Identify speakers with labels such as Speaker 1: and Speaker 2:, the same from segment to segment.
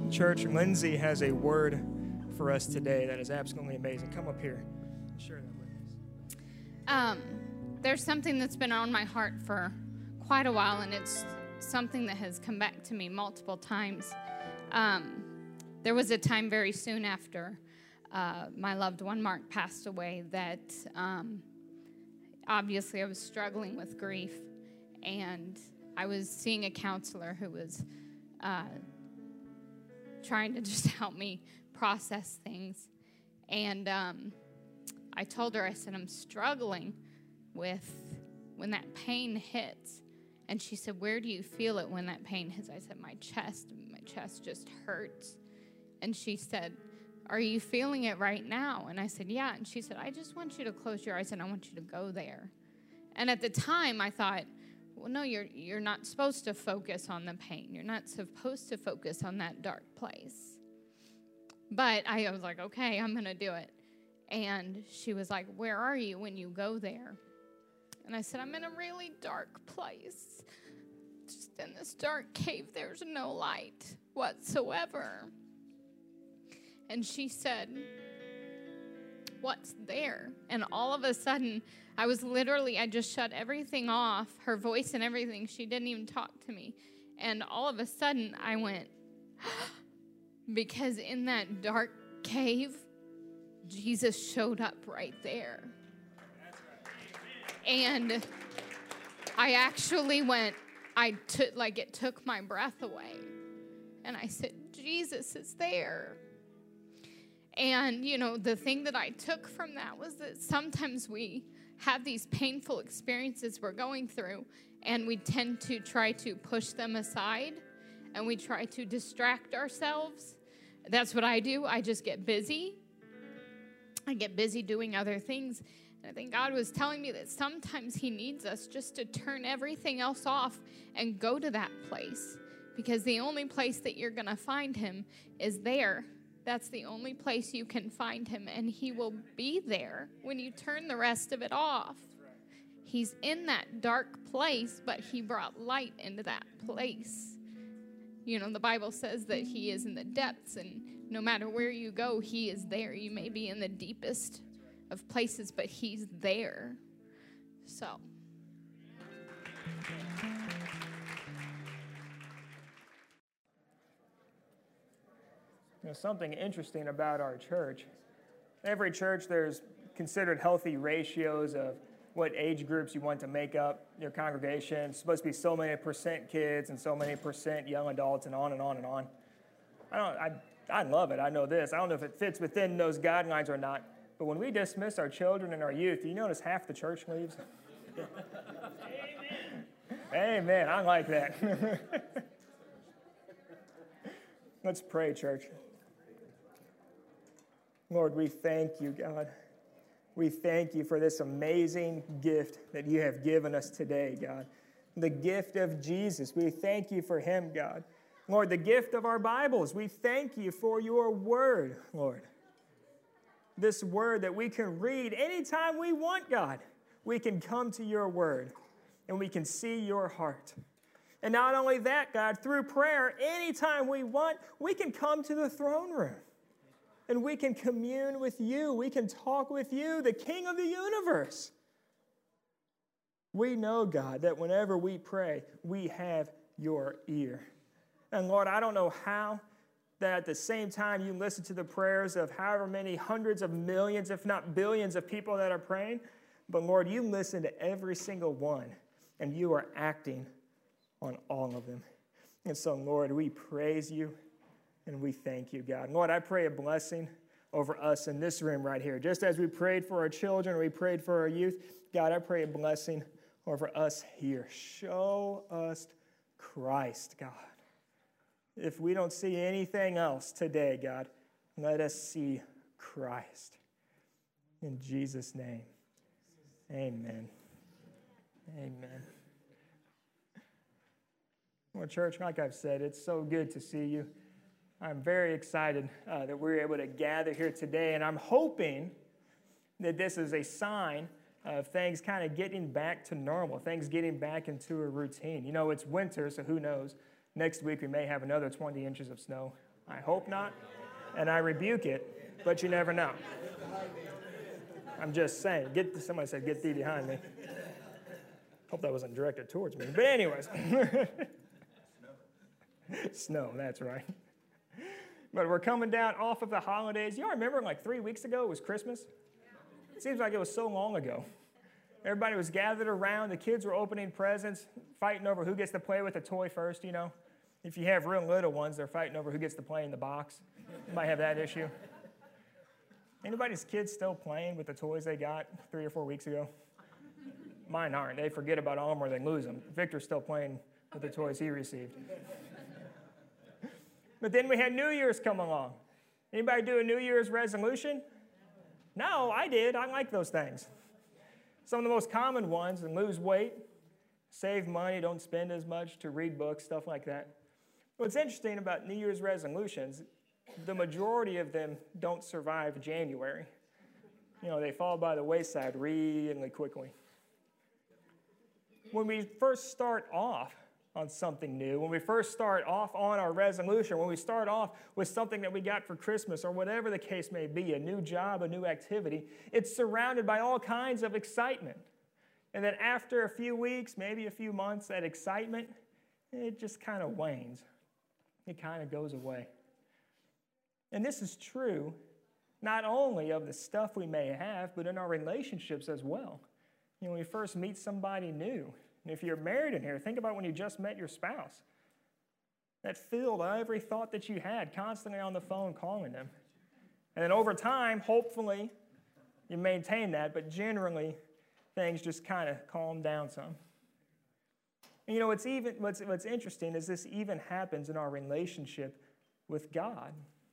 Speaker 1: Church, Lindsay has a word for us today that is absolutely amazing. Come up here and share that with us.
Speaker 2: There's something that's been on my heart for quite a while, and it's something that has come back to me multiple times. There was a time very soon after my loved one, Mark, passed away that obviously I was struggling with grief, and I was seeing a counselor who was trying to just help me process things. And I told her, I said, I'm struggling with when that pain hits. And she said, where do you feel it when that pain hits? I said, my chest just hurts. And she said, are you feeling it right now? And I said, yeah. And she said, I just want you to close your eyes and I want you to go there. And at the time I thought, well, no, you're not supposed to focus on the pain. You're not supposed to focus on that dark place. But I was like, okay, I'm going to do it. And she was like, where are you when you go there? And I said, I'm in a really dark place. Just in this dark cave, there's no light whatsoever. And she said, what's there? And all of a sudden, I just shut everything off, her voice and everything. She didn't even talk to me. And all of a sudden, I went, because in that dark cave, Jesus showed up right there. And I actually went, it took my breath away. And I said, Jesus is there. And, the thing that I took from that was that sometimes we have these painful experiences we're going through, and we tend to try to push them aside, and we try to distract ourselves. That's what I do. I just get busy. I get busy doing other things. And I think God was telling me that sometimes he needs us just to turn everything else off and go to that place, because the only place that you're going to find him is there. That's the only place you can find him, and he will be there when you turn the rest of it off. He's in that dark place, but he brought light into that place. The Bible says that he is in the depths, and no matter where you go, he is there. You may be in the deepest of places, but he's there. So.
Speaker 1: Something interesting about our church. Every church, there's considered healthy ratios of what age groups you want to make up your congregation. It's supposed to be so many % kids and so many % young adults, and on and on and on. I love it. I know this. I don't know if it fits within those guidelines or not, but when we dismiss our children and our youth, do you notice half the church leaves? Amen. Amen. I like that. Let's pray, church. Lord, we thank you, God. We thank you for this amazing gift that you have given us today, God. The gift of Jesus. We thank you for him, God. Lord, the gift of our Bibles. We thank you for your word, Lord. This word that we can read anytime we want, God. We can come to your word and we can see your heart. And not only that, God, through prayer, anytime we want, we can come to the throne room. And we can commune with you. We can talk with you, the King of the universe. We know, God, that whenever we pray, we have your ear. And Lord, I don't know how that at the same time you listen to the prayers of however many hundreds of millions, if not billions of people that are praying, but Lord, you listen to every single one, and you are acting on all of them. And so, Lord, we praise you and we thank you, God. Lord, I pray a blessing over us in this room right here. Just as we prayed for our children, we prayed for our youth, God, I pray a blessing over us here. Show us Christ, God. If we don't see anything else today, God, let us see Christ. In Jesus' name, amen. Amen. Well, church, like I've said, it's so good to see you. I'm very excited that we're able to gather here today, and I'm hoping that this is a sign of things kind of getting back to normal, things getting back into a routine. It's winter, so who knows? Next week we may have another 20 inches of snow I hope not, and I rebuke it, but you never know. I'm just saying, somebody said, get thee behind me. Hope that wasn't directed towards me. But anyways. Snow, that's right. But we're coming down off of the holidays. Y'all remember like 3 weeks ago it was Christmas? It seems like it was so long ago. Everybody was gathered around. The kids were opening presents, fighting over who gets to play with the toy first, you know. If you have real little ones, they're fighting over who gets to play in the box. You might have that issue. Anybody's kids still playing with the toys they got 3 or 4 weeks ago? Mine aren't. They forget about them or they lose them. Victor's still playing with the toys he received. But then we had New Year's come along. Anybody do a New Year's resolution? No, I did. I like those things. Some of the most common ones: and lose weight, save money, don't spend as much, to read books, stuff like that. What's interesting about New Year's resolutions, the majority of them don't survive January. You know, they fall by the wayside really quickly. When we first start off on something new, when we first start off on our resolution, when we start off with something that we got for Christmas or whatever the case may be, a new job, a new activity, it's surrounded by all kinds of excitement. And then after a few weeks, maybe a few months, that excitement, it just kind of wanes. It kind of goes away. And this is true not only of the stuff we may have, but in our relationships as well. You know, when you first meet somebody new, and if you're married in here, think about when you just met your spouse. That filled every thought that you had, constantly on the phone calling them. And then over time, hopefully, you maintain that, but generally, things just kind of calm down some. And you know, what's interesting is this even happens in our relationship with God.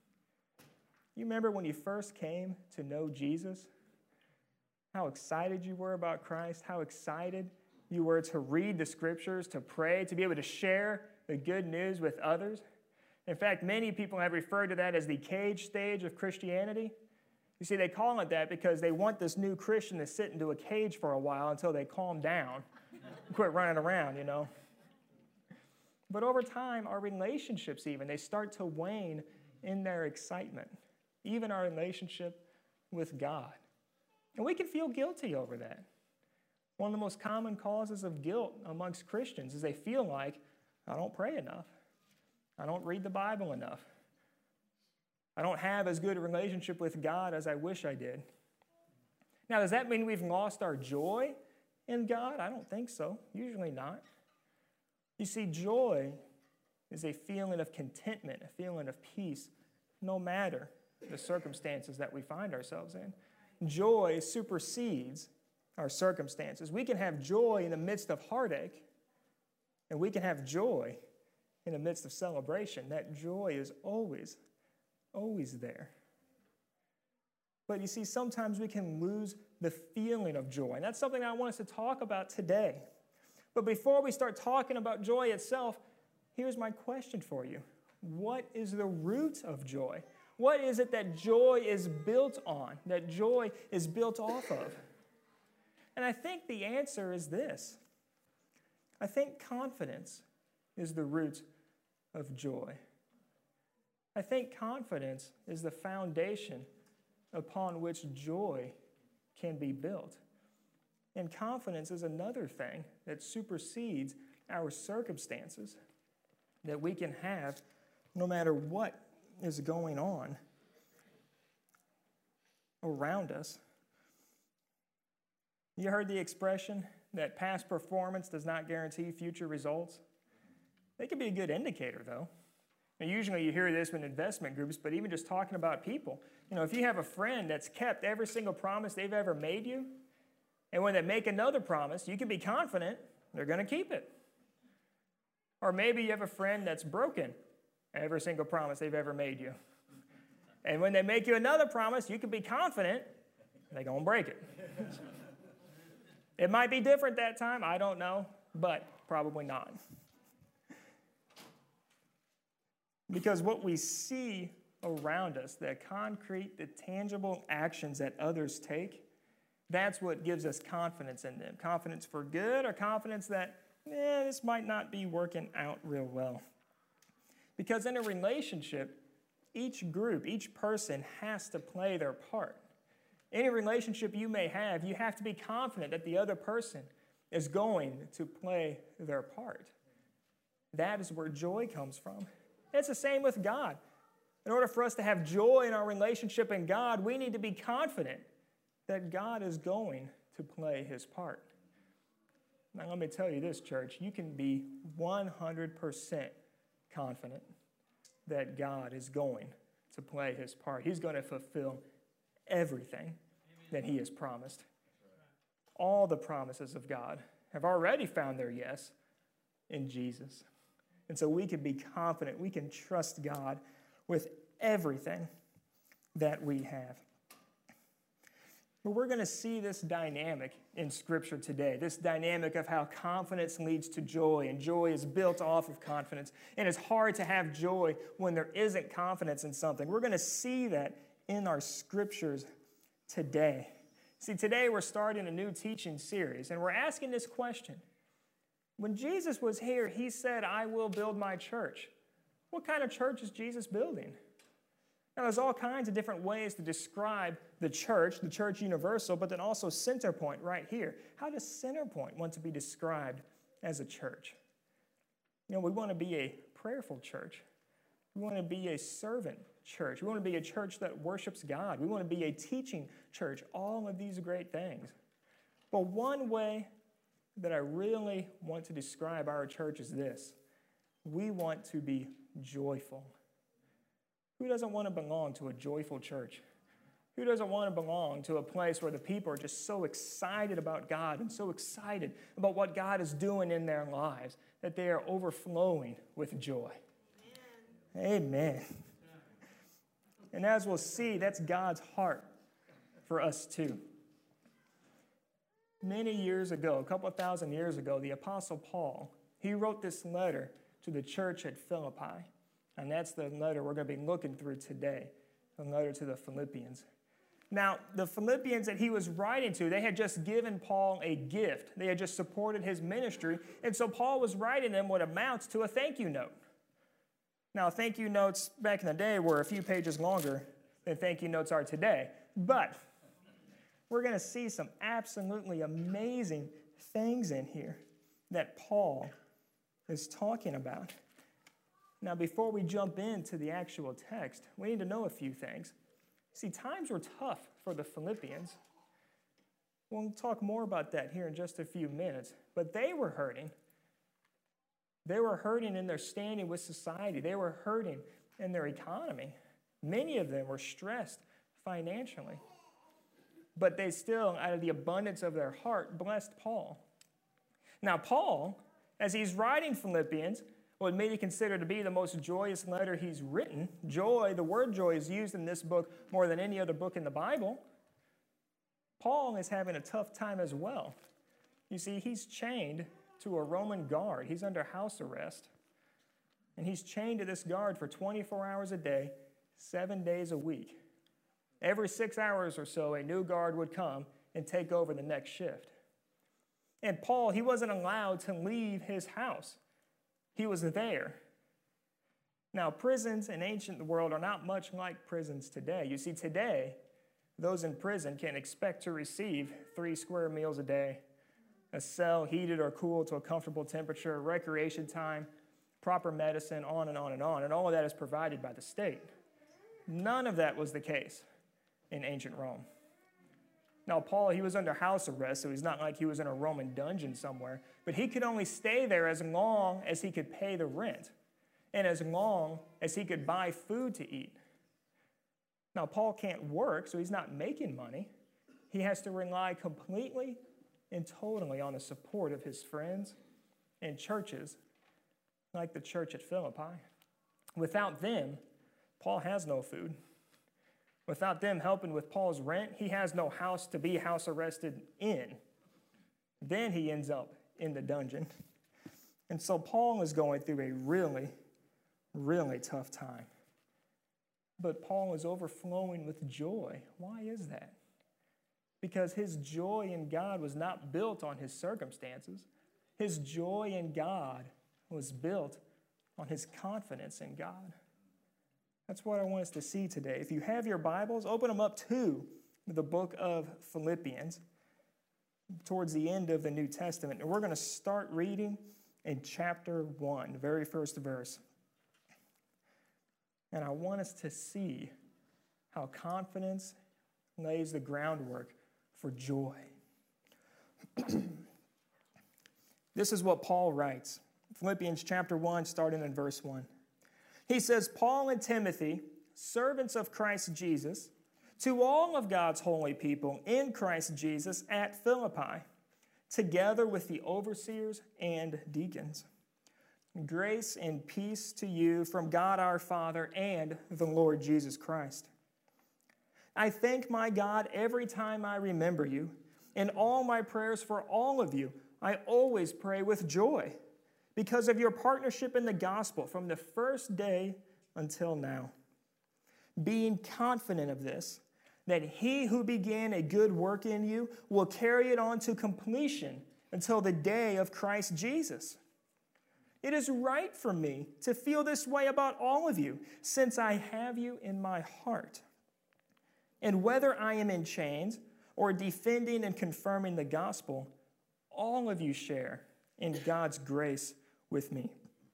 Speaker 1: You remember when you first came to know Jesus? How excited you were about Christ, how excited you were to read the Scriptures, to pray, to be able to share the good news with others. In fact, many people have referred to that as the cage stage of Christianity. You see, they call it that because they want this new Christian to sit into a cage for a while until they calm down and quit running around, you know. But over time, our relationships even, they start to wane in their excitement, even our relationship with God. And we can feel guilty over that. One of the most common causes of guilt amongst Christians is they feel like, I don't pray enough. I don't read the Bible enough. I don't have as good a relationship with God as I wish I did. Now, does that mean we've lost our joy in God? I don't think so. Usually not. You see, joy is a feeling of contentment, a feeling of peace, no matter the circumstances that we find ourselves in. Joy supersedes our circumstances. We can have joy in the midst of heartache, and we can have joy in the midst of celebration. That joy is always there. But you see, sometimes we can lose the feeling of joy, and that's something I want us to talk about today. But before we start talking about joy itself, here's my question for you. What is the root of joy? What is it that joy is built on, that joy is built off of? And I think the answer is this. I think confidence is the root of joy. I think confidence is the foundation upon which joy can be built. And confidence is another thing that supersedes our circumstances that we can have no matter what is going on around us. You heard the expression that past performance does not guarantee future results? They can be a good indicator, though. And usually you hear this with investment groups, but even just talking about people. You know, if you have a friend that's kept every single promise they've ever made you, and when they make another promise, you can be confident they're going to keep it. Or maybe you have a friend that's broken every single promise they've ever made you. And when they make you another promise, you can be confident they're going to break it. It might be different that time, I don't know, but probably not. Because what we see around us, the concrete, the tangible actions that others take, that's what gives us confidence in them. Confidence for good or confidence that, this might not be working out real well. Because in a relationship, each group, each person has to play their part. Any relationship you may have, you have to be confident that the other person is going to play their part. That is where joy comes from. It's the same with God. In order for us to have joy in our relationship in God, we need to be confident that God is going to play his part. Now, let me tell you this, church. You can be 100% confident that God is going to play his part. He's going to fulfill everything that he has promised. All the promises of God have already found their yes in Jesus. And so we can be confident. We can trust God with everything that we have. But we're going to see this dynamic in Scripture today, this dynamic of how confidence leads to joy, and joy is built off of confidence. And it's hard to have joy when there isn't confidence in something. We're going to see that in our Scriptures today. See, today we're starting a new teaching series, and we're asking this question. When Jesus was here, he said, "I will build my church." What kind of church is Jesus building? Now, there's all kinds of different ways to describe the church universal, but then also Centerpoint right here. How does Centerpoint want to be described as a church? You know, we want to be a prayerful church. We want to be a servant church. We want to be a church that worships God. We want to be a teaching church. All of these great things. But one way that I really want to describe our church is this. We want to be joyful. Who doesn't want to belong to a joyful church? Who doesn't want to belong to a place where the people are just so excited about God and so excited about what God is doing in their lives that they are overflowing with joy? Amen. And as we'll see, that's God's heart for us too. Many years ago, a couple of thousand years ago, the Apostle Paul, he wrote this letter to the church at Philippi. And that's the letter we're going to be looking through today, the letter to the Philippians. Now, the Philippians that he was writing to, they had just given Paul a gift. They had just supported his ministry. And so Paul was writing them what amounts to a thank you note. Now, thank you notes back in the day were a few pages longer than thank you notes are today. But we're going to see some absolutely amazing things in here that Paul is talking about. Now, before we jump into the actual text, we need to know a few things. See, times were tough for the Philippians. We'll talk more about that here in just a few minutes. But they were hurting. They were hurting in their standing with society. They were hurting in their economy. Many of them were stressed financially. But they still, out of the abundance of their heart, blessed Paul. Now, Paul, as he's writing Philippians, what many consider to be the most joyous letter he's written. Joy, the word joy is used in this book more than any other book in the Bible. Paul is having a tough time as well. You see, he's chained to a Roman guard. He's under house arrest. And he's chained to this guard for 24 hours a day, 7 days a week. Every 6 hours or so, a new guard would come and take over the next shift. And Paul, he wasn't allowed to leave his house. He was there. Now, prisons in ancient world are not much like prisons today. You see, today, those in prison can expect to receive 3 square meals a day, a cell heated or cooled to a comfortable temperature, recreation time, proper medicine, on and on and on. And all of that is provided by the state. None of that was the case in ancient Rome. Now, Paul, he was under house arrest, so he's not like he was in a Roman dungeon somewhere, but he could only stay there as long as he could pay the rent and as long as he could buy food to eat. Now, Paul can't work, so he's not making money. He has to rely completely and totally on the support of his friends and churches, like the church at Philippi. Without them, Paul has no food. Without them helping with Paul's rent, he has no house to be house arrested in. Then he ends up in the dungeon. And so Paul is going through a really, really tough time. But Paul is overflowing with joy. Why is that? Because his joy in God was not built on his circumstances. His joy in God was built on his confidence in God. That's what I want us to see today. If you have your Bibles, open them up to the book of Philippians, towards the end of the New Testament. And we're going to start reading in chapter 1, the very first verse. And I want us to see how confidence lays the groundwork for joy. This is what Paul writes. Philippians chapter 1, starting in verse 1. He says, Paul and Timothy, servants of Christ Jesus, to all of God's holy people in Christ Jesus at Philippi, together with the overseers and deacons. Grace and peace to you from God our Father and the Lord Jesus Christ. I thank my God every time I remember you. In all my prayers for all of you, I always pray with joy because of your partnership in the gospel from the first day until now. Being confident of this, that he who began a good work in you will carry it on to completion until the day of Christ Jesus. It is right for me to feel this way about all of you, since I have you in my heart. And whether I am in chains or defending and confirming the gospel, all of you share in God's grace with me.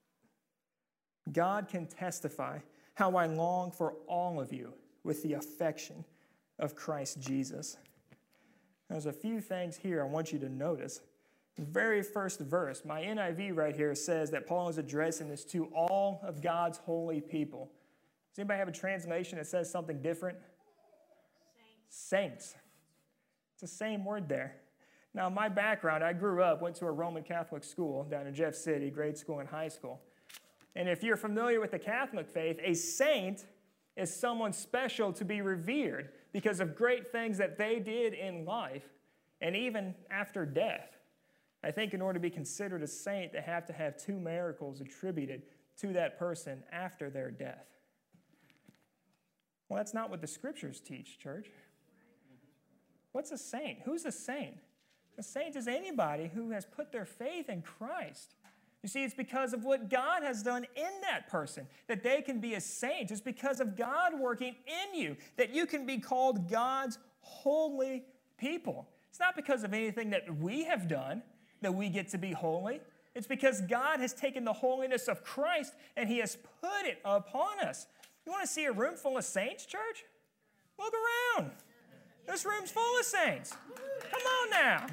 Speaker 1: God can testify how I long for all of you with the affection of Christ Jesus. There's a few things here I want you to notice. The very first verse, my NIV right here says that Paul is addressing this to all of God's holy people. Does anybody have a translation that says something different? Saints. It's the same word there. Now, my background, I grew up, went to a Roman Catholic school down in Jeff City, grade school and high school. And if you're familiar with the Catholic faith, a saint is someone special to be revered because of great things that they did in life and even after death. I think in order to be considered a saint, they have to have 2 miracles attributed to that person after their death. Well, that's not what the scriptures teach, church. What's a saint? Who's a saint? A saint is anybody who has put their faith in Christ. You see, it's because of what God has done in that person that they can be a saint. It's because of God working in you that you can be called God's holy people. It's not because of anything that we have done that we get to be holy. It's because God has taken the holiness of Christ and he has put it upon us. You want to see a room full of saints, church? Look around. This room's full of saints. Come on now.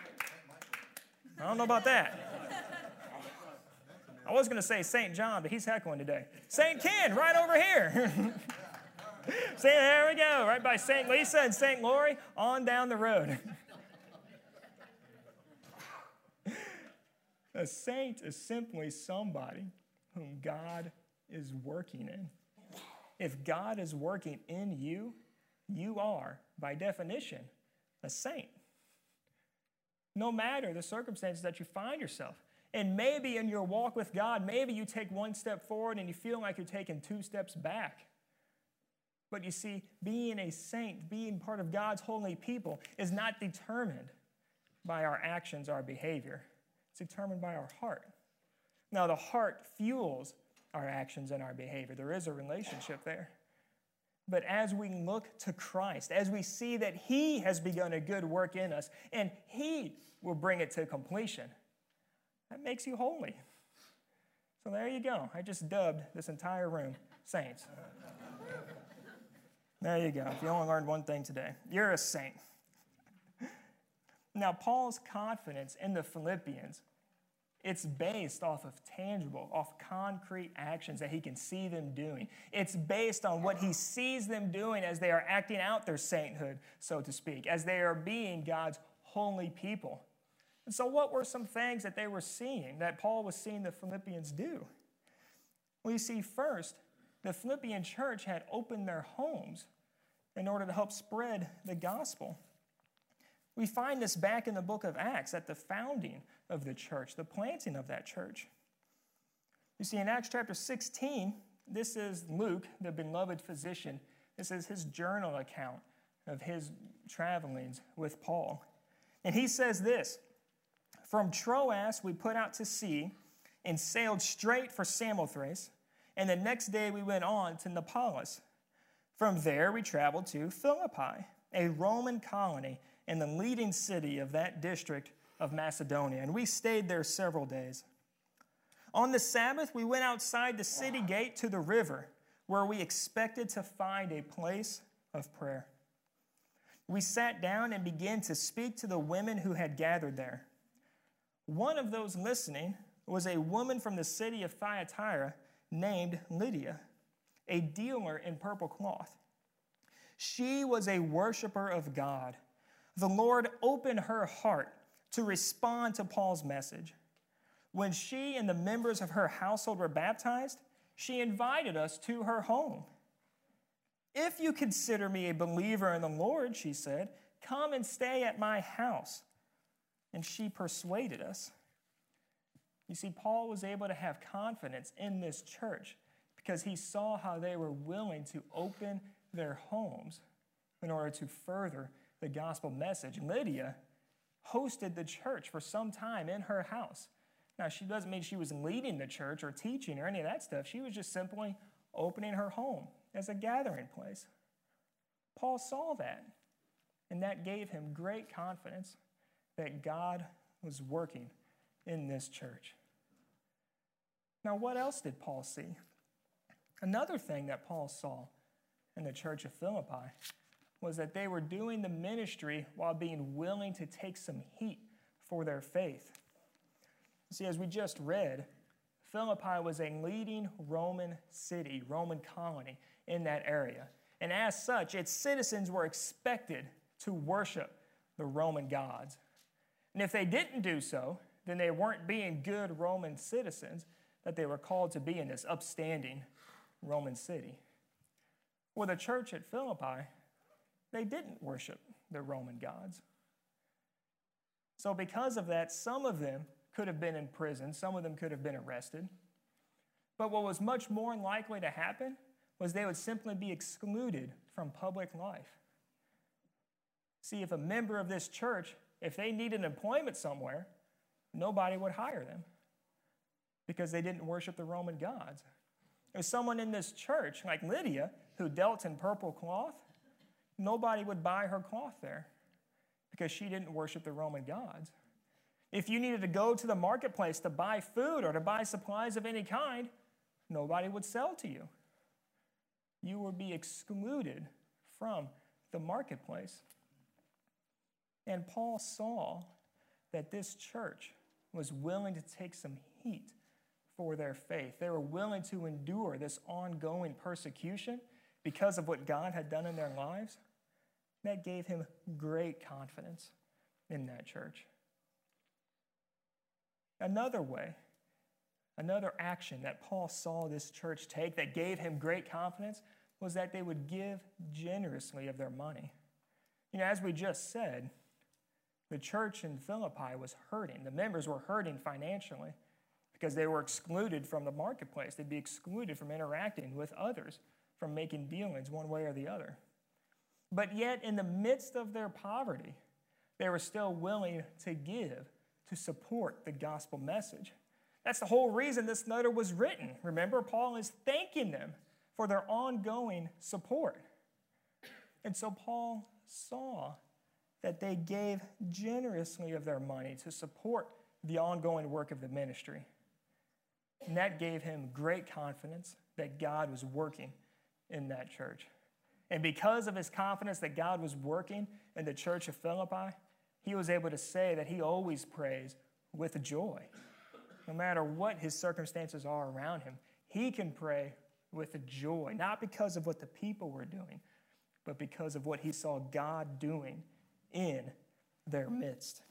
Speaker 1: I don't know about that. I was going to say St. John, but he's heckling today. St. Ken, right over here. There we go, right by St. Lisa and St. Lori, on down the road. A saint is simply somebody whom God is working in. If God is working in you, you are, by definition, a saint. No matter the circumstances that you find yourself. And maybe in your walk with God, maybe you take 1 step forward and you feel like you're taking 2 steps back. But you see, being a saint, being part of God's holy people, is not determined by our actions, our behavior. It's determined by our heart. Now, the heart fuels our actions and our behavior. There is a relationship there. But as we look to Christ, as we see that he has begun a good work in us, and he will bring it to completion, that makes you holy. So there you go. I just dubbed this entire room saints. There you go. If you only learned one thing today, you're a saint. Now, Paul's confidence in the Philippians, it's based off of tangible, off concrete actions that he can see them doing. It's based on what he sees them doing as they are acting out their sainthood, so to speak, as they are being God's holy people. And so what were some things that they were seeing, that Paul was seeing the Philippians do? Well, you see, first, the Philippian church had opened their homes in order to help spread the gospel. We find this back in the book of Acts at the founding of the church, the planting of that church. You see, in Acts chapter 16, this is Luke, the beloved physician. This is his journal account of his travelings with Paul. And he says this, "From Troas we put out to sea and sailed straight for Samothrace, And the next day we went on to Neapolis. From there we traveled to Philippi, a Roman colony and the leading city of that district of Macedonia. And we stayed there several days. On the Sabbath, we went outside the city gate to the river, where we expected to find a place of prayer. We sat down and began to speak to the women who had gathered there. One of those listening was a woman from the city of Thyatira named Lydia, a dealer in purple cloth. She was a worshiper of God. The Lord opened her heart to respond to Paul's message. When she and the members of her household were baptized, she invited us to her home. "If you consider me a believer in the Lord," she said, "come and stay at my house." And she persuaded us. You see, Paul was able to have confidence in this church because he saw how they were willing to open their homes in order to further the gospel message. Lydia hosted the church for some time in her house. Now, she doesn't mean she was leading the church or teaching or any of that stuff. She was just simply opening her home as a gathering place. Paul saw that, and that gave him great confidence that God was working in this church. Now, what else did Paul see? Another thing that Paul saw in the church of Philippi was that they were doing the ministry while being willing to take some heat for their faith. See, as we just read, Philippi was a leading Roman city, Roman colony in that area. And as such, its citizens were expected to worship the Roman gods. And if they didn't do so, then they weren't being good Roman citizens that they were called to be in this upstanding Roman city. Well, the church at Philippi, they didn't worship the Roman gods. So because of that, some of them could have been in prison. Some of them could have been arrested. But what was much more likely to happen was they would simply be excluded from public life. See, if a member of this church, if they needed employment somewhere, nobody would hire them because they didn't worship the Roman gods. If someone in this church, like Lydia, who dealt in purple cloth, nobody would buy her cloth there because she didn't worship the Roman gods. If you needed to go to the marketplace to buy food or to buy supplies of any kind, nobody would sell to you. You would be excluded from the marketplace. And Paul saw that this church was willing to take some heat for their faith. They were willing to endure this ongoing persecution because of what God had done in their lives. That gave him great confidence in that church. Another way, another action that Paul saw this church take that gave him great confidence was that they would give generously of their money. You know, as we just said, the church in Philippi was hurting. The members were hurting financially because they were excluded from the marketplace. They'd be excluded from interacting with others, from making dealings one way or the other. But yet, in the midst of their poverty, they were still willing to give to support the gospel message. That's the whole reason this letter was written. Remember, Paul is thanking them for their ongoing support. And so Paul saw that they gave generously of their money to support the ongoing work of the ministry. And that gave him great confidence that God was working in that church. And because of his confidence that God was working in the church of Philippi, he was able to say that he always prays with joy. No matter what his circumstances are around him, he can pray with joy, not because of what the people were doing, but because of what he saw God doing in their midst.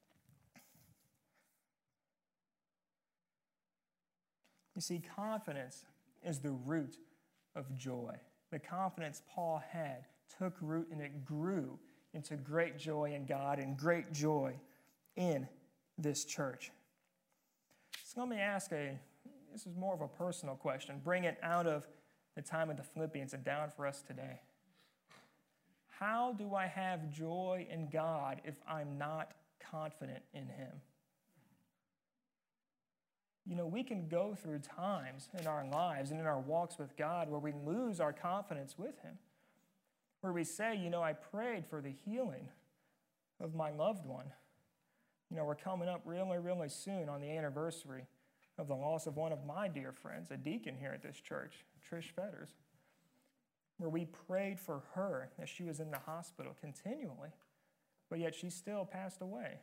Speaker 1: You see, confidence is the root of joy. The confidence Paul had took root and it grew into great joy in God and great joy in this church. So let me ask this is more of a personal question. Bring it out of the time of the Philippians and down for us today. How do I have joy in God if I'm not confident in him? we can go through times in our lives and in our walks with God where we lose our confidence with him, where we say, I prayed for the healing of my loved one. We're coming up really, really soon on the anniversary of the loss of one of my dear friends, a deacon here at this church, Trish Fetters, where we prayed for her as she was in the hospital continually, but yet she still passed away.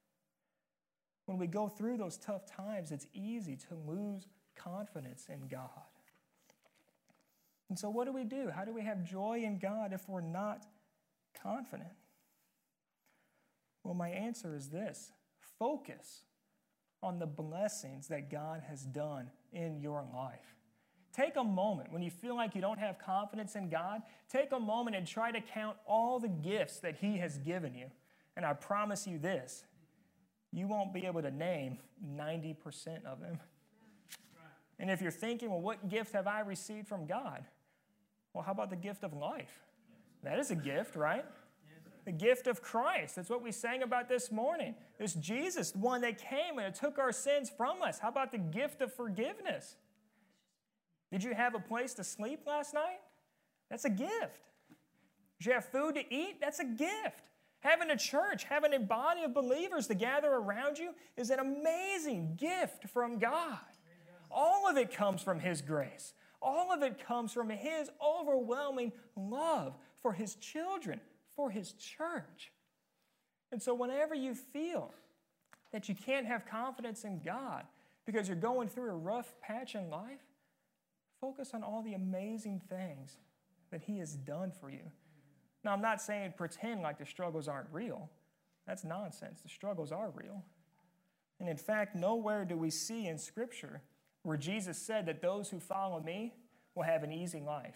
Speaker 1: When we go through those tough times, it's easy to lose confidence in God. And so what do we do? How do we have joy in God if we're not confident? Well, my answer is this: focus on the blessings that God has done in your life. Take a moment when you feel like you don't have confidence in God, take a moment and try to count all the gifts that he has given you. And I promise you this, you won't be able to name 90% of them. And if you're thinking, well, what gift have I received from God? Well, how about the gift of life? That is a gift, right? The gift of Christ. That's what we sang about this morning. This Jesus, the one that came and took our sins from us. How about the gift of forgiveness? Did you have a place to sleep last night? That's a gift. Did you have food to eat? That's a gift. Having a church, having a body of believers to gather around you is an amazing gift from God. All of it comes from his grace. All of it comes from his overwhelming love for his children, for his church. And so whenever you feel that you can't have confidence in God because you're going through a rough patch in life, focus on all the amazing things that he has done for you. Now, I'm not saying pretend like the struggles aren't real. That's nonsense. The struggles are real. And in fact, nowhere do we see in Scripture where Jesus said that those who follow me will have an easy life.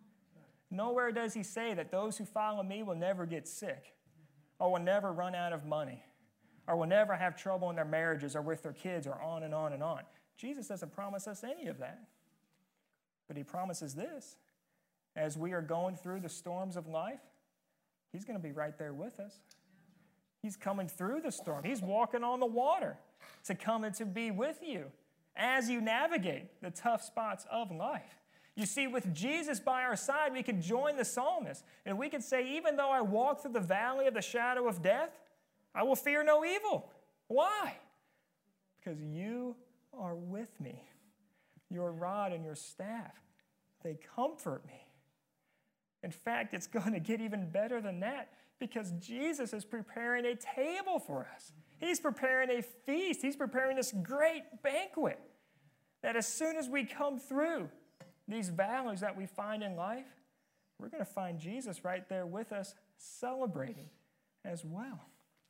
Speaker 1: Nowhere does he say that those who follow me will never get sick, or will never run out of money, or will never have trouble in their marriages or with their kids, or on and on and on. Jesus doesn't promise us any of that. But he promises this: as we are going through the storms of life, he's going to be right there with us. He's coming through the storm. He's walking on the water to come and to be with you as you navigate the tough spots of life. You see, with Jesus by our side, we can join the psalmist, and we can say, even though I walk through the valley of the shadow of death, I will fear no evil. Why? Because you are with me. Your rod and your staff, they comfort me. In fact, it's going to get even better than that, because Jesus is preparing a table for us. He's preparing a feast. He's preparing this great banquet that as soon as we come through these valleys that we find in life, we're going to find Jesus right there with us, celebrating as well.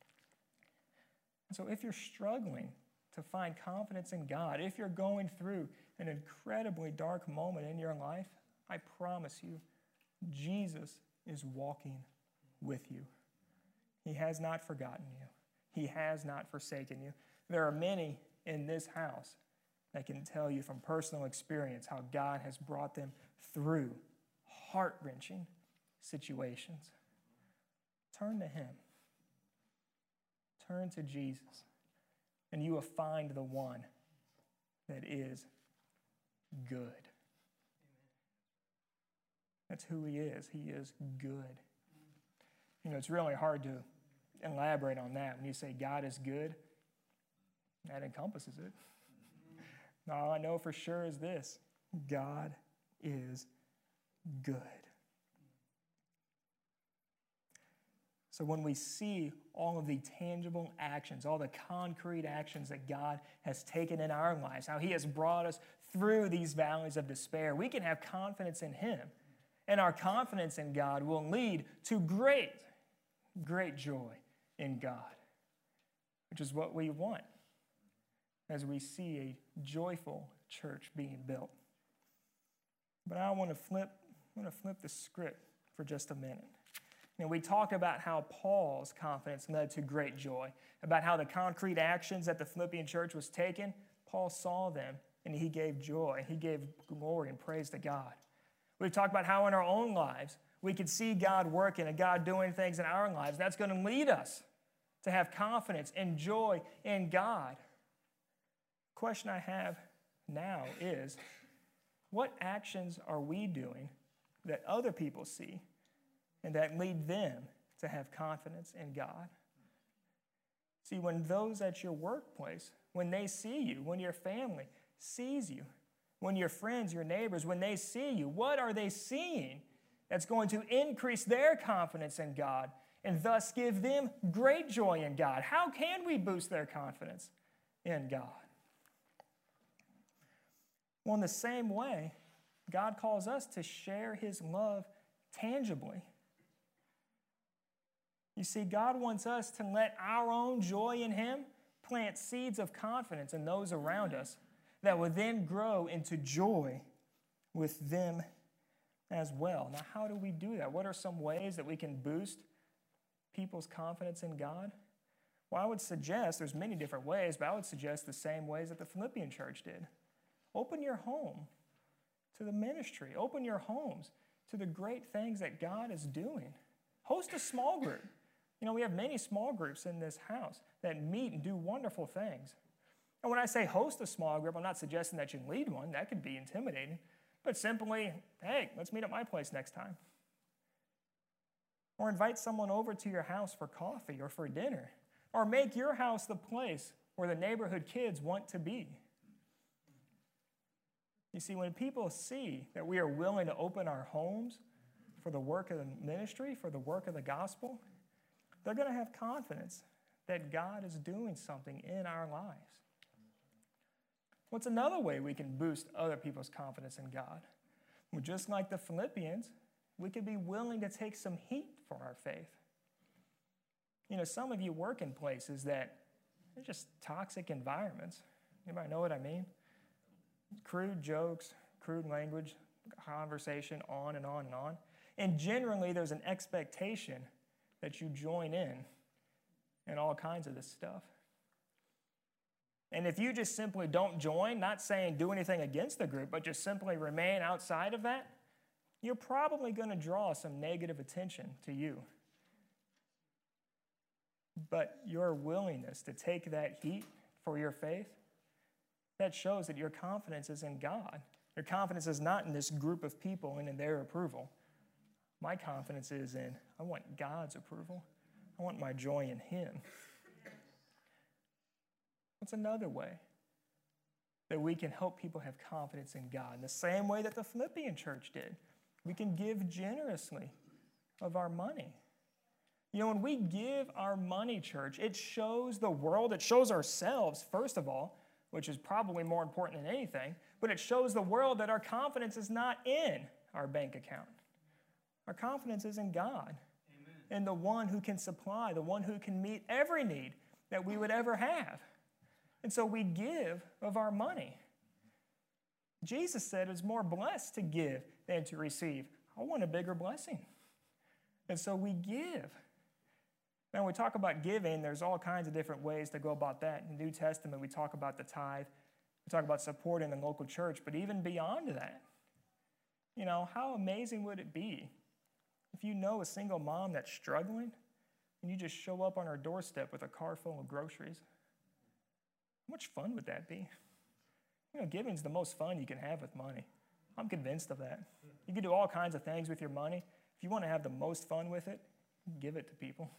Speaker 1: And so if you're struggling to find confidence in God, if you're going through an incredibly dark moment in your life, I promise you, Jesus is walking with you. He has not forgotten you. He has not forsaken you. There are many in this house that can tell you from personal experience how God has brought them through heart-wrenching situations. Turn to him. Turn to Jesus, and you will find the one that is good. That's who he is. He is good. It's really hard to elaborate on that. When you say God is good, that encompasses it. All I know for sure is this: God is good. So when we see all of the tangible actions, all the concrete actions that God has taken in our lives, how he has brought us through these valleys of despair, we can have confidence in him. And our confidence in God will lead to great, great joy in God, which is what we want as we see a joyful church being built. But I want to flip the script for just a minute. We talked about how Paul's confidence led to great joy, about how the concrete actions that the Philippian church was taking, Paul saw them and he gave joy. He gave glory and praise to God. We've talked about how in our own lives we can see God working and God doing things in our lives. That's going to lead us to have confidence and joy in God. question I have now is, what actions are we doing that other people see and that lead them to have confidence in God? See, when those at your workplace, when they see you, when your family sees you, when your friends, your neighbors, when they see you, what are they seeing that's going to increase their confidence in God and thus give them great joy in God? How can we boost their confidence in God? Well, in the same way, God calls us to share his love tangibly. You see, God wants us to let our own joy in him plant seeds of confidence in those around us that will then grow into joy with them as well. Now, how do we do that? What are some ways that we can boost people's confidence in God? Well, I would suggest, there's many different ways, but I would suggest the same ways that the Philippian church did. Open your home to the ministry. Open your homes to the great things that God is doing. Host a small group. You know, we have many small groups in this house that meet and do wonderful things. And when I say host a small group, I'm not suggesting that you lead one. That could be intimidating. But simply, hey, let's meet at my place next time. Or invite someone over to your house for coffee or for dinner. Or make your house the place where the neighborhood kids want to be. You see, when people see that we are willing to open our homes for the work of the ministry, for the work of the gospel, they're going to have confidence that God is doing something in our lives. What's another way we can boost other people's confidence in God? Well, just like the Philippians, we could be willing to take some heat for our faith. You know, some of you work in places that are just toxic environments. Anybody know what I mean? Crude jokes, crude language, conversation, on and on and on. And generally, there's an expectation that you join in all kinds of this stuff. And if you just simply don't join, not saying do anything against the group, but just simply remain outside of that, you're probably going to draw some negative attention to you. But your willingness to take that heat for your faith, that shows that your confidence is in God. Your confidence is not in this group of people and in their approval. My confidence is in, I want God's approval. I want my joy in him. What's another way that we can help people have confidence in God? In the same way that the Philippian church did. We can give generously of our money. You know, when we give our money, church, it shows the world, it shows ourselves, first of all, which is probably more important than anything, but it shows the world that our confidence is not in our bank account. Our confidence is in God. Amen. And the one who can supply, the one who can meet every need that we would ever have. And so we give of our money. Jesus said it's more blessed to give than to receive. I want a bigger blessing. And so we give. Now, when we talk about giving, there's all kinds of different ways to go about that. In the New Testament, we talk about the tithe. We talk about supporting the local church. But even beyond that, you know, how amazing would it be if you know a single mom that's struggling and you just show up on her doorstep with a car full of groceries? How much fun would that be? You know, giving's the most fun you can have with money. I'm convinced of that. You can do all kinds of things with your money. If you want to have the most fun with it, give it to people.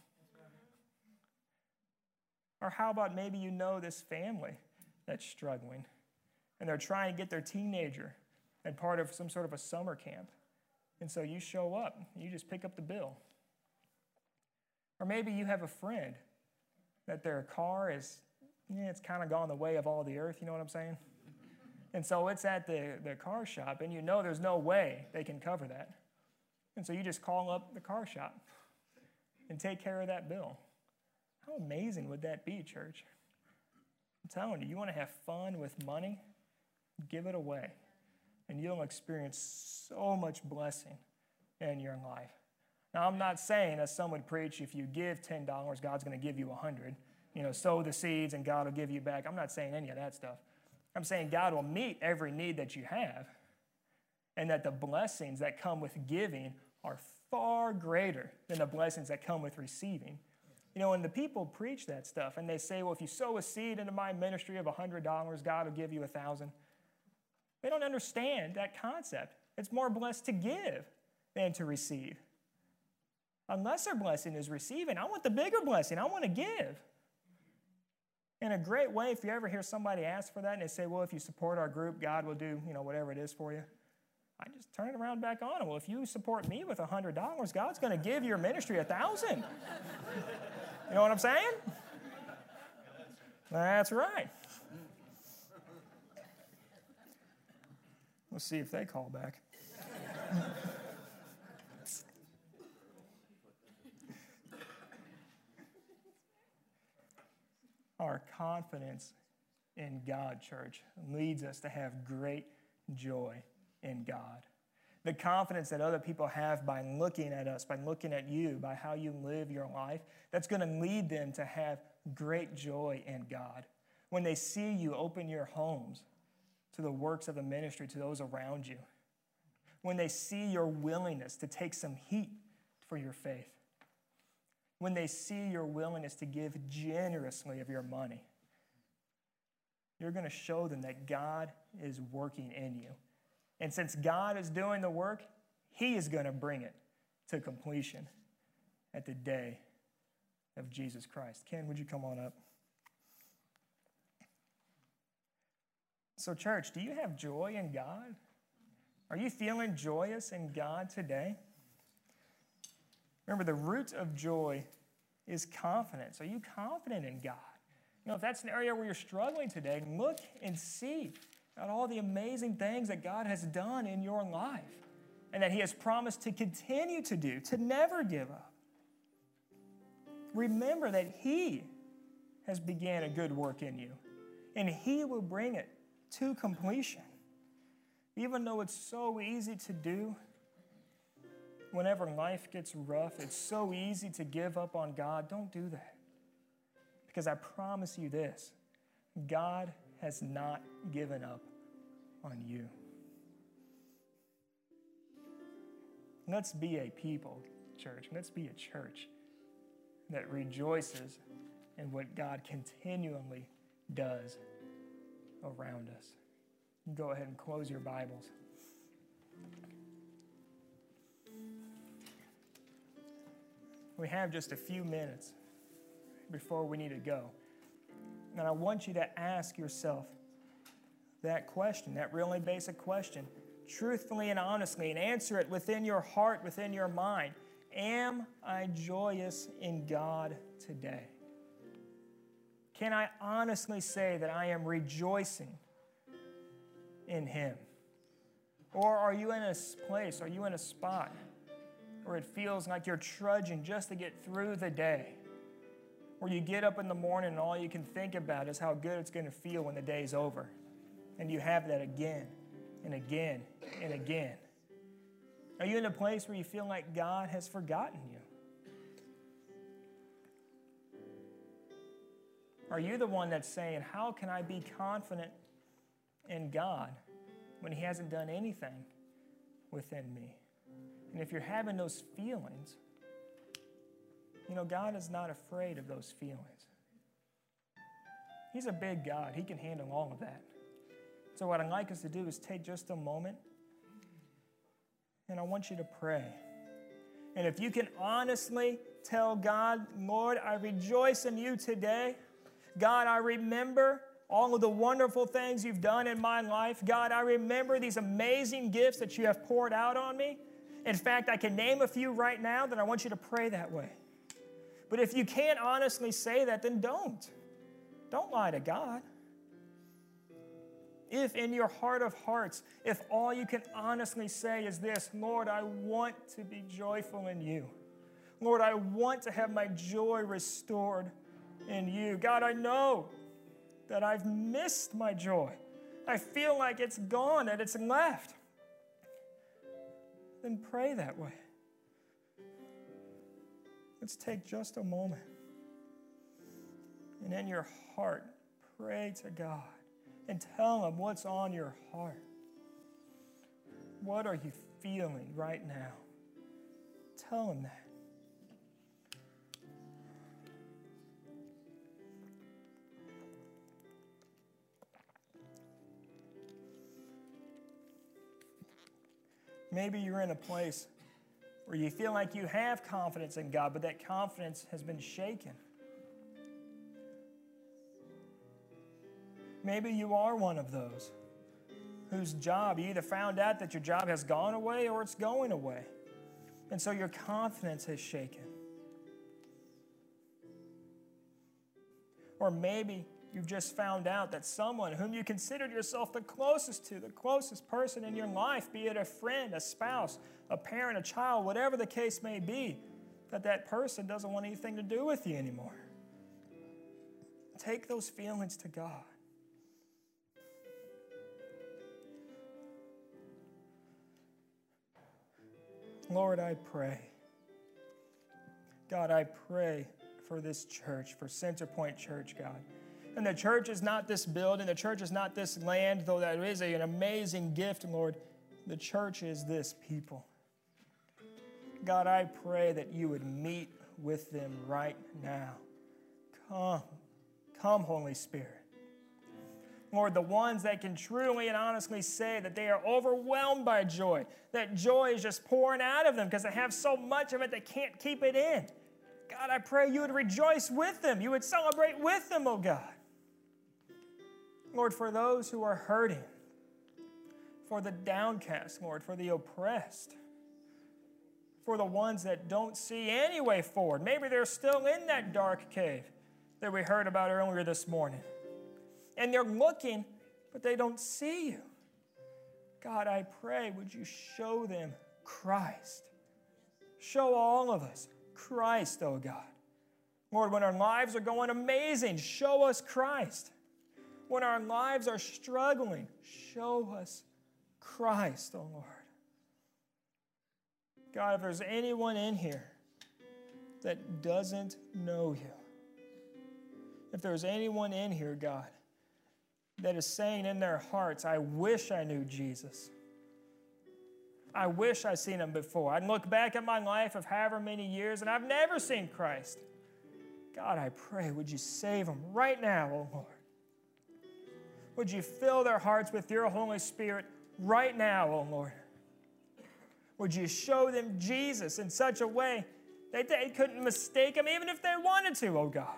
Speaker 1: Or how about maybe you know this family that's struggling and they're trying to get their teenager and part of some sort of a summer camp. And so you show up, you just pick up the bill. Or maybe you have a friend that their car is, it's kind of gone the way of all the earth, you know what I'm saying? And so it's at the car shop, and you know there's no way they can cover that. And so you just call up the car shop and take care of that bill. How amazing would that be, church? I'm telling you, you want to have fun with money? Give it away. And you'll experience so much blessing in your life. Now, I'm not saying, as some would preach, if you give $10, God's going to give you 100. You know, sow the seeds and God will give you back. I'm not saying any of that stuff. I'm saying God will meet every need that you have, and that the blessings that come with giving are far greater than the blessings that come with receiving. You know, when the people preach that stuff and they say, well, if you sow a seed into my ministry of $100, God will give you 1,000. They don't understand that concept. It's more blessed to give than to receive. A lesser blessing is receiving. I want the bigger blessing. I want to give. In a great way, if you ever hear somebody ask for that and they say, well, if you support our group, God will do, whatever it is for you. I just turn it around back on. Well, if you support me with $100, God's going to give your ministry 1,000. You know what I'm saying? That's right. We'll see if they call back. Our confidence in God, church, leads us to have great joy in God. The confidence that other people have by looking at us, by looking at you, by how you live your life, that's going to lead them to have great joy in God. When they see you open your homes to the works of the ministry, to those around you. When they see your willingness to take some heat for your faith. When they see your willingness to give generously of your money. You're going to show them that God is working in you. And since God is doing the work, He is going to bring it to completion at the day of Jesus Christ. Ken, would you come on up? So, church, do you have joy in God? Are you feeling joyous in God today? Remember, the root of joy is confidence. Are you confident in God? If that's an area where you're struggling today, look and see at all the amazing things that God has done in your life and that He has promised to continue to do, to never give up. Remember that He has began a good work in you, and He will bring it to completion. Even though it's so easy to do, whenever life gets rough, it's so easy to give up on God. Don't do that. Because I promise you this, God has not given up on you. Let's be a people, church. Let's be a church that rejoices in what God continually does around us. Go ahead and close your Bibles. We have just a few minutes before we need to go. And I want you to ask yourself that question, that really basic question, truthfully and honestly, and answer it within your heart, within your mind. Am I joyous in God today? Can I honestly say that I am rejoicing in Him? Or are you in a place, are you in a spot where it feels like you're trudging just to get through the day? Where you get up in the morning and all you can think about is how good it's going to feel when the day's over. And you have that again and again and again. Are you in a place where you feel like God has forgotten you? Are you the one that's saying, how can I be confident in God when He hasn't done anything within me? And if you're having those feelings, God is not afraid of those feelings. He's a big God. He can handle all of that. So what I'd like us to do is take just a moment, and I want you to pray. And if you can honestly tell God, Lord, I rejoice in you today. God, I remember all of the wonderful things you've done in my life. God, I remember these amazing gifts that you have poured out on me. In fact, I can name a few right now that I want you to pray that way. But if you can't honestly say that, then don't. Don't lie to God. If in your heart of hearts, if all you can honestly say is this, Lord, I want to be joyful in you. Lord, I want to have my joy restored in you. God, I know that I've missed my joy. I feel like it's gone, that it's left. Then pray that way. Let's take just a moment. And in your heart, pray to God and tell Him what's on your heart. What are you feeling right now? Tell Him that. Maybe you're in a place where you feel like you have confidence in God, but that confidence has been shaken. Maybe you are one of those whose job, you either found out that your job has gone away or it's going away. And so your confidence has shaken. Or maybe you've just found out that someone whom you considered yourself the closest to, the closest person in your life, be it a friend, a spouse, a parent, a child, whatever the case may be, that person doesn't want anything to do with you anymore. Take those feelings to God. Lord, I pray. God, I pray for this church, for Centerpoint Church, God. And the church is not this building, the church is not this land, though that is an amazing gift, Lord. The church is this people. God, I pray that you would meet with them right now. Come, Holy Spirit. Lord, the ones that can truly and honestly say that they are overwhelmed by joy, that joy is just pouring out of them because they have so much of it they can't keep it in. God, I pray you would rejoice with them. You would celebrate with them, oh God. Lord, for those who are hurting, for the downcast, Lord, for the oppressed, for the ones that don't see any way forward. Maybe they're still in that dark cave that we heard about earlier this morning. And they're looking, but they don't see you. God, I pray, would you show them Christ? Show all of us Christ, oh God. Lord, when our lives are going amazing, show us Christ. When our lives are struggling, show us Christ, oh Lord. God, if there's anyone in here that doesn't know you, if there's anyone in here, God, that is saying in their hearts, I wish I knew Jesus. I wish I'd seen him before. I'd look back at my life of however many years and I've never seen Christ. God, I pray, would you save them right now, oh Lord? Would you fill their hearts with your Holy Spirit right now, oh Lord? Would you show them Jesus in such a way that they couldn't mistake him even if they wanted to, oh God?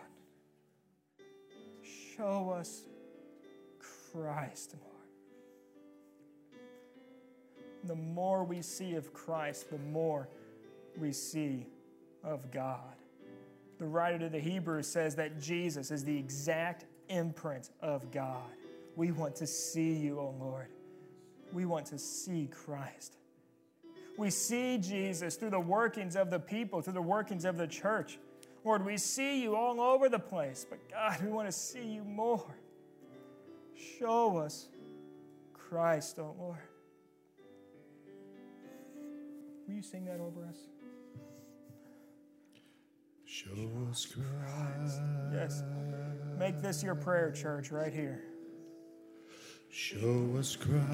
Speaker 1: Show us Christ, Lord. The more we see of Christ, the more we see of God. The writer to the Hebrews says that Jesus is the exact imprint of God. We want to see you, O Lord. We want to see Christ. We see Jesus through the workings of the people, through the workings of the church. Lord, we see you all over the place, but God, we want to see you more. Show us Christ, oh Lord. Will you sing that over us?
Speaker 3: Show us Christ.
Speaker 1: Yes. Make this your prayer, church, right here.
Speaker 3: Show us Christ.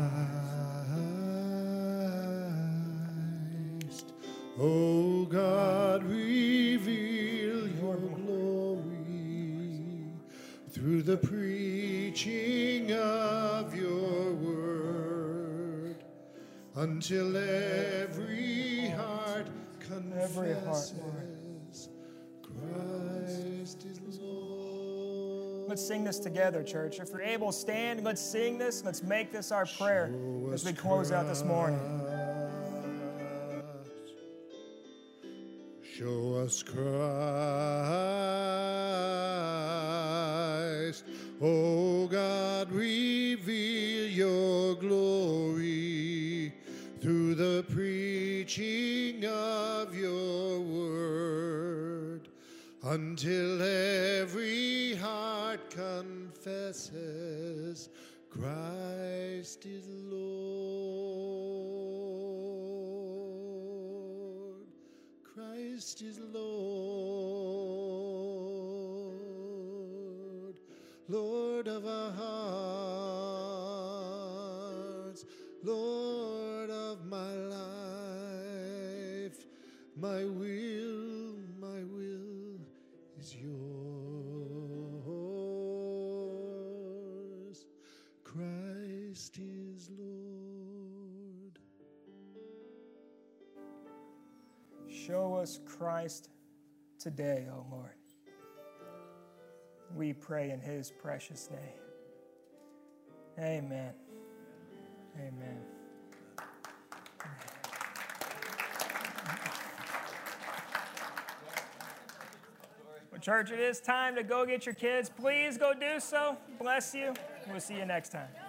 Speaker 3: Oh God, reveal your glory through the preaching of your word, until every heart confesses Christ is Lord.
Speaker 1: Let's sing this together, church. If you're able, stand. Let's sing this. Let's make this our prayer as we close out this morning.
Speaker 3: Show us Christ. Oh God, reveal your glory through the preaching of your word, until every heart confesses Christ is Lord. Christ is Lord. Lord of our hearts, Lord of my life, my will is yours. Christ is Lord.
Speaker 1: Show us Christ today, O Lord. We pray in his precious name. Amen. Amen. Well, church, it is time to go get your kids. Please go do so. Bless you. We'll see you next time.